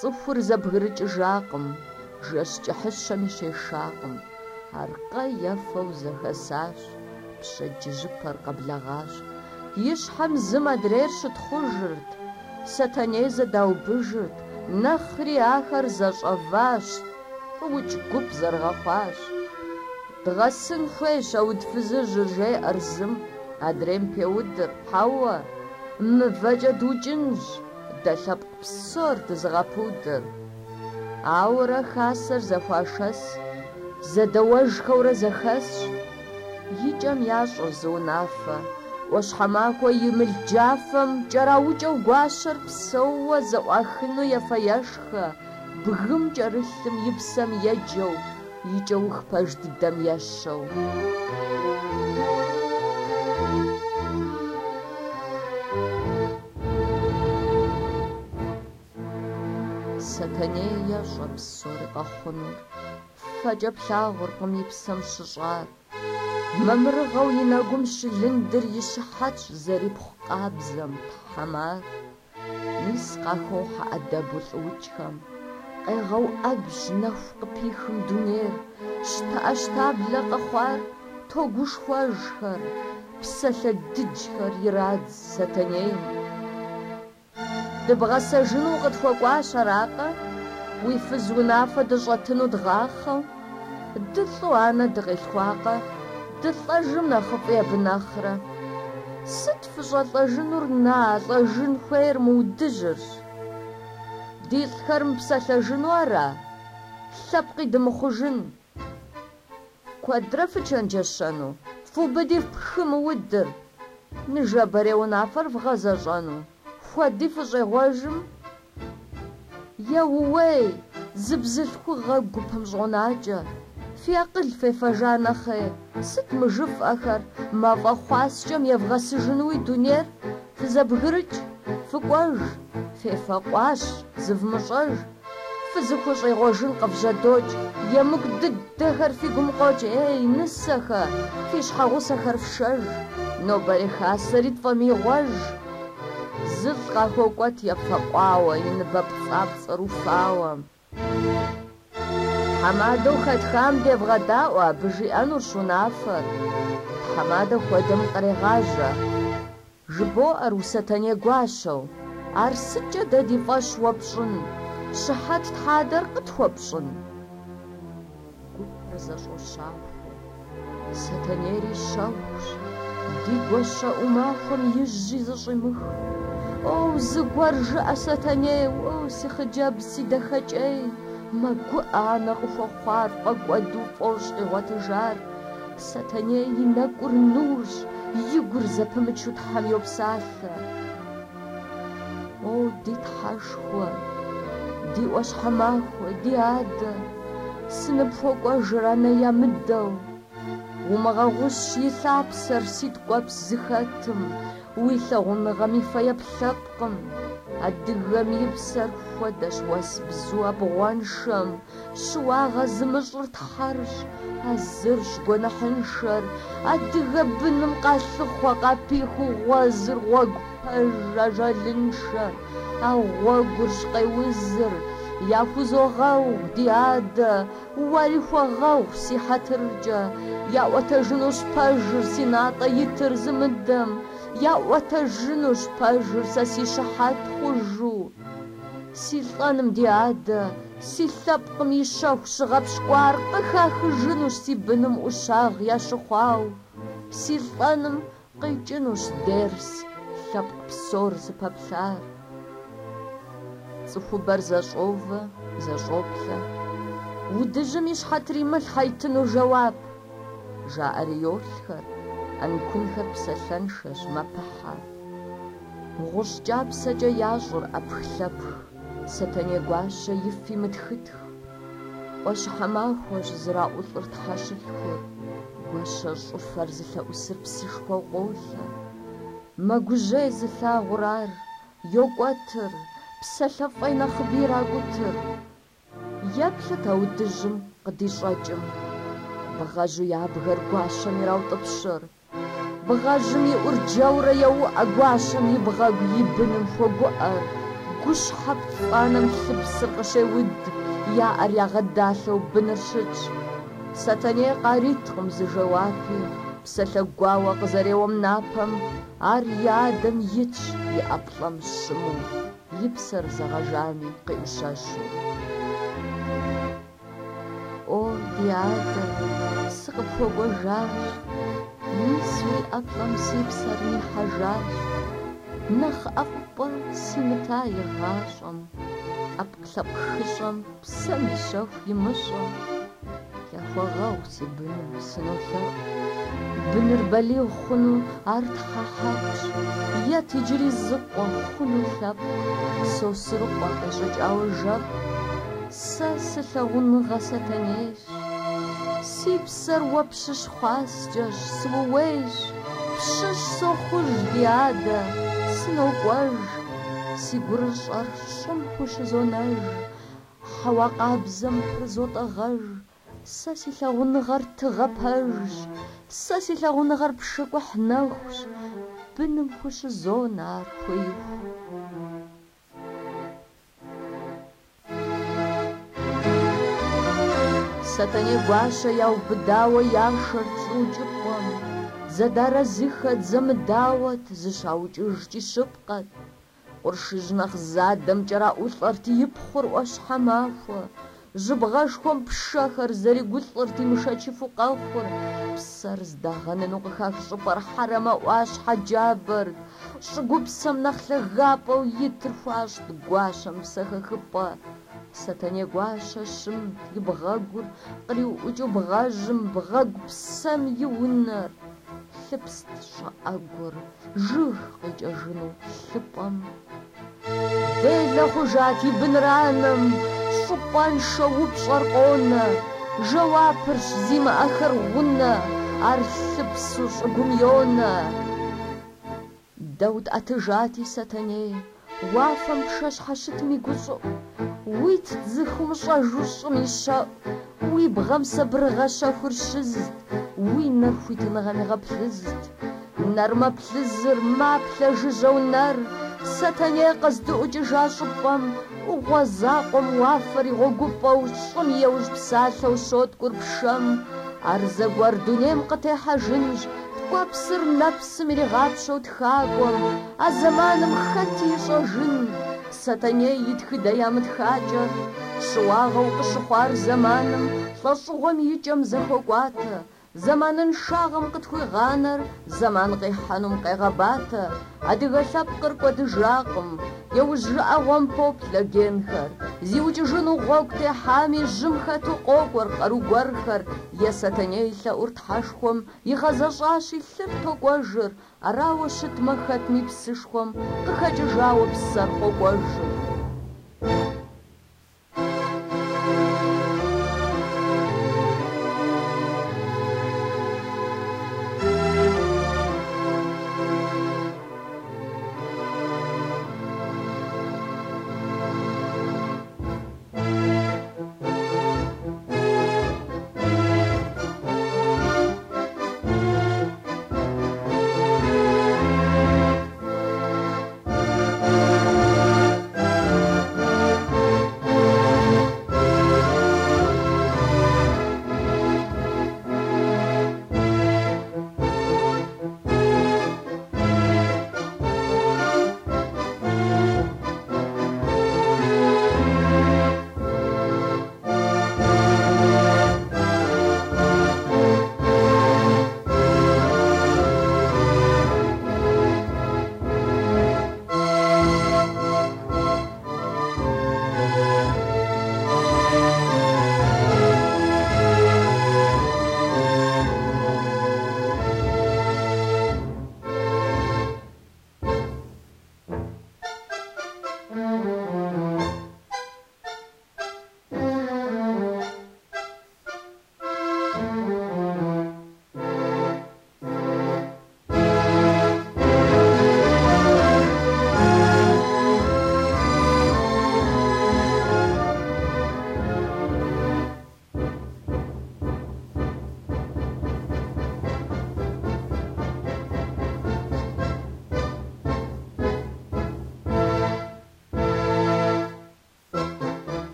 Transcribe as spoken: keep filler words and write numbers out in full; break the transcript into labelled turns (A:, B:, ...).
A: Цӏыхур зэбгрыкӏыжакъым, жэщ кӏыхьыщэми щешакъым. Аркъэ ефэу зэхэсащ, пщэдджыжьыпэр къэблэгъащ. И щхьэм зым адрейр щытхъужырт, Сатэней зэдаубыжырт, нэхъри ахэр зэщӏэващ, фӏыуӏукӏ гуп зэрыгъэхъуащ. Дгъэсын хуейщ ауд фызыжьыр, жеӏэр зым, адрейм пеудыр, хьэуэ, мывэкӏэ дукӏынщ, дэ лъэпкъ псор дызыгъэпудыр. Ауэрэ хасэр зэхуашэс, зэдэуэжхэурэ зэхэсщ. И кӏэм ящӏыр зы унафэ, ӏуащхьэмахуэ и мыл джафэм кӏэраукӏэу гуащэр псэууэ зэӏуахыну ефэ-ешхэ, бгым кӏэрылъым и псэм еджэу, и кӏэух пэж дыдэм ещэу. Сатэней ещӏэ псори къэхъунур, фэкӏэ плъагъуркъым и псэм щыщӏар. Мамырыгъэу и нэгум щылындыр и щыхьэтщ зэрипхъу къабзэм тхьэмар. Мис къахохьэ ӏэдэбу лӏыукӏхэм, къегъэуӏэбж нэху къыпихым дунейр, щтэӏэщтаблэ къэхъуар тогушхуэжхэр, псалъэ дыджхэр ирадз Сатэнейм. Дыбгъэсэжыну къытхуэкӏуащ аракъэ, уи фыз унафэ дыщӏэтыну дгъахъэу. Дылӏу анэ дыкъилъхуакъэ, дылӏэжым нэхъыфӏи абы нэхърэ. Сыт фыщӏэлӏэжынур на, лӏэжын хуейр мыудыжьырщ. Ди лӏхэр мыпсэлъэжыну ара? Лъэпкъи дымыхъужын. Куэдрэ фычэнджэщэну, фыубыди фпхы мыудыр. Ныжэбэрей унафэр вгъэзэщӏэну, хуэди фыщӏегъуэжым? Еууей, зы бзылъхугъэ гупым щӏонакӏэ, фи акъыл фефэжа нэхъей. Сыт мы жыфӏэхэр мафӏэхъуаскӏэм евгъэсыжыну уи дунейр? Фызэбгрыкӏ, фыкӏуэж, фефэкъуащ, зывмыщӏэж. Фызыхущӏегъуэжын къывжьэдокӏ, емыкӏу дыдэхэр фи гум къокӏ. Ей, нысэхэ, фи щхьэгъусэхэр фшэж, нобэри хасэри тфӏэмигъуэж. Зылӏ къахуэкӏуэт ефэкъуауэ, и ныбэпцӏапцӏэр уфауэ. Тхьэмадэу хэтхам девгъэдаӏуэ, абы жиӏэнурщ унафэр. Тхьэмадэ хуэдэм кърегъажьэ. Жыбоӏэр Сатэней гуащэу, ар сыткӏэ дэ ди фӏэщ уэпщӏын, щыхьэт тхьадэр къытхуэпщӏын. Гупыр зэщӏощахуэ, Сатэнейри щэхущ, ди гуащэӏу махуэм ижьи зыщӏимых. О, зыгуэр жыӏэ Сатэней, о, си хъыджэбз, си дахэкӏей, мэгуӏэ анэ къыхуэхъуар, фӏэкӏуэду фӏощӏ къигъуэтыжар. Сатэней и нэкӏур нурщ, и гур зэпымычу Тхьэм йопсалъэ. О, ди тхьэшхуэ, ди ӏуащхьэмахуэ, ди адэ, сыныпхуэкӏуэжыр анэ ямыдэу. Умыгъэгъущ и лъапсэр си ткӏуэпс зыхэтым, уи лъагъуныгъэми фэеплъэпкъым. Адыгэм и псэр хуэдэщ уэс бзу абгъуэншэм, щыуагъэ зымыщӏыр тхьэрщ, азырщ гуэныхьыншэр. Адыгэ быным къалъыхъуэ къапихыу гъуэзыр, гъуэгу пэж ажалыншэ. А гъуэгур щкъеузыр, яхузогъэгъу ди адэ, уэри хуэгъэгъу си хьэтыркӏэ. Яӏуэтэжынущ пэжыр, си натӏэ итыр зымыдэм, яӏуэтэжынущ пэжыр, сэ си щыхьэт хъужу. Си лӏэным ди адэ, си лъэпкъым и щэху щыгъэпщкӏуар къыхахыжынущ си быным ӏущагъ ящыхъуау. Си лӏэным къикӏынущ дерс, лъэпкъ псор зыпэплъар. Цӏыхубэр зэщӏовэ, зэщӏоплъэ. Удыжьым и щхьэтыр имылъхьэ итыну жэуап. Жаӏэри йолъхэр, ӏэнкунхэр псэлъэншэщ, мэпыхьэ. Гъущӏ кӏапсэкӏэ ящӏыр ӏэпх-лъэпх, Сатэней гуащэ ифи мытхытх. Ӏуащхьэмахуэщ зыраӏулӏыр тхьэщылъхур, гуащэ щӏыфэр зылъэӏусыр псышхуэу къолъэ. Мэгужьей зылъагъур ар, йокӏуэтыр, псэлъэфӏей нэхъыби иракӏутыр. Еплъыт а удыжьым къыдищӏэкӏым, бгъэжьу ябгэр гуащэм ираутӏыпщыр. Бгъэжьым и ӏур джэурэ еуӏэ, гуащэм и бгъэгу и быным хуэгуӏэр. гущхьэ пцӏанэм лъы псыр къыщеуд, яӏэр ягъэдалъэу быныр щытщ. Сатэней къариткъым зы жэуапи, псалъэ гуауэ къызэреуэм напэм, ар и адэм итщ и ӏэплӏэм щыму, и псэр зэгъэжами къиӏущэщу. О, ди адэ, сыкъыпхуэкӏуэжащ, мис уи ӏэплӏэм си псэр нихьэжащ. Нэхъ ӏэфӏпӏэ симыта и гъащӏэм, ӏэпкълъэпкъ-хыщӏэм псэм и щэху имыщӏэм. Яхуэгъэгъу си быным сынолъэӏу, быныр балигъ хъуну ар тхьэхьэкӏущ, ет иджыри зыкъуэ хъуну лъэпкъ, Сосрыкъуэ къещӏэкӏауэ жэпкъ. Сэ сылъагъуныгъэ Сатэнейщ, си псэр уэ пщыщ хъуаскӏэщ, сыууейщ, пщыщ сохъуж ди адэ, сынокӏуэж, си гурыщӏэр щӏым хущызонэж, хьэуа къабзэм прызотӏэгъэж. Сэ си лъагъуныгъэр тыгъэ пэжщ, сэ си лъагъуныгъэр пшыкӏухь нэхущ, быным хущызон ар хуеиху. Сатэней гуащэ яубыдауэ яшэрт лӏыукӏыпӏуэм, зэдарэзыхэт, зэмыдауэт, зыщаукӏыжкӏи щыпкъэт. Къуршыжь нэхъ задэм кӏэраӏулӏэрт и пхъур ӏуащхьэ махуэ, жьыбгъэшхуэм пшэхэр зэригулӏырти мышэчыфу къэхъур. Псэр здагъэныну къыхах щӏыпӏэр хьэрэмэ ӏуащхьэ джабэрт, щӏыгупсэм нэхъ лъагапӏэу итыр хуащӏт гуащэм псэхэхыпӏэ. Сатэней гуащэ щымт и бгъэгур къриуӏукӏыу бгъэжьым, бгъэгу псэм и унэр. Лъыпст щӏыӏэгур, жыг къикӏэжыну лъыпӏэм. Делэ хъужат и быныр анэм, щӏыпӏэншэ упщӏэр къонэ, жэуапырщ зимыӏэхэр гъунэ, ар лъыпсу щӏыгум йонэ. Дэу тӏэтыжати Сатэней, уафэм пшэщхьэ щытым и гущӏыӏу, уитт зыхыумыщӏэжу щӏым и щэӏу, уи бгъэм сабыргъэ щэхур щызт, уи нэр хуитыныгъэм игъэплъызт. Нэр мэплъызыр маплъэ жыжьэу нэр, Сатэней къэздыӏукӏыжа щӏыпӏэм, ӏугъуэ закъуэм уафэр игъуэгупӏэу, щӏым еужь псалъэу щоткӏур пшэм. Ар зэгуэр дунейм къытехьэжынщ, ткӏуэпсыр нэпсым иригъапщэу тхакӏуэм, а зэманым хэти ищӏэжын. Сатэней и тхыдэ ямытхакӏэ, щыуагъэу къыщыхъуар зэманым, лӏэщӏыгъуэм и кӏэм зэхуэкӏуатэ. Зэманыншагъэм къытхуигъанэр, зэман къихьэнум къегъэбатэ. Адыгэ лъэпкъыр кӏуэдыжакъым, еужь жыӏэгъуэм поплъэ генхэр. Зиукӏыжыну гъуэгу техьами, жьым хэту къокӏуэр къару гуэрхэр. Е Сатэней лъэӏур тхьэшхуэм игъэзэщӏащи, лъыр токӏуэжыр. Арауэ щытмэ, хэтми псышхуэм къыхэкӏыжауэ псэр къокӏуэжыр.